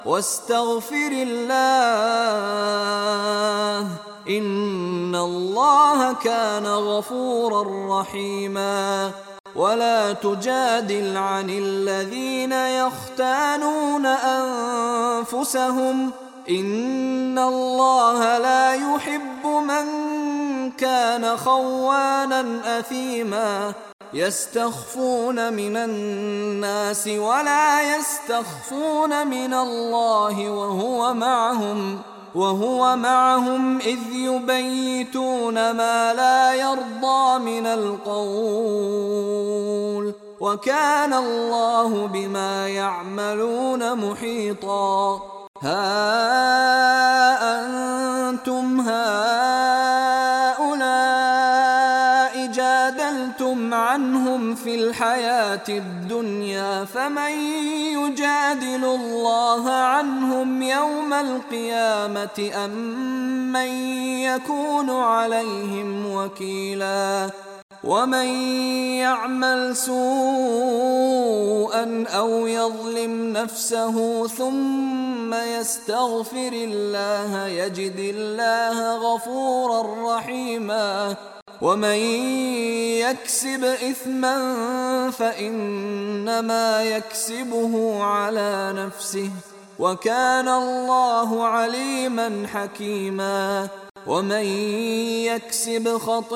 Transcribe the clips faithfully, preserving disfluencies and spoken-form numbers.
واستغفر الله إن الله كان غفورا رحيما. ولا تجادل عن الذين يختانون أنفسهم إن الله لا يحب من كان خوانا أثيما. يستخفون من الناس ولا يستخفون من الله وهو معهم وهو معهم إذ يبيتون ما لا يرضى من القول وكان الله بما يعملون محيطا. ها أنتم هؤلاء جادلتم عنهم في الحياة الدنيا فمن يجادل الله عنهم يوم القيامة أم من يكون عليهم وكيلا. ومن يعمل سوءا أو يظلم نفسه ثم يستغفر الله يجد الله غفورا رحيما. ومن يكسب إثما فإنما يكسبه على نفسه وكان الله عليما حكيما. ومن يكسب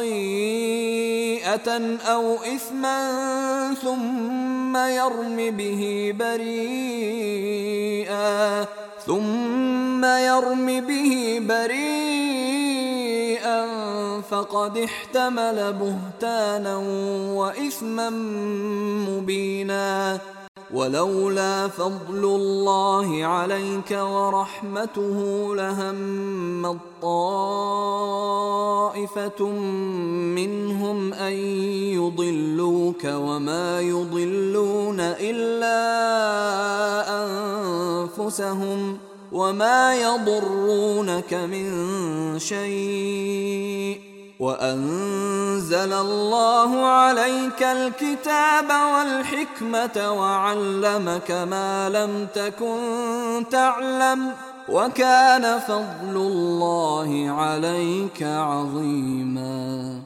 خطيئة أو إثما ثم يرم به بريئا ثم يرم به بريئا فقد احتمل بهتانا وإثما مبينا. ولولا فضل الله عليك ورحمته لهم طائفة منهم أن يضلوك وما يضلون إلا أنفسهم وما يضرونك من شيء. وأنزل الله عليك الكتاب والحكمة وعلمك ما لم تكن تعلم وكان فضل الله عليك عظيما.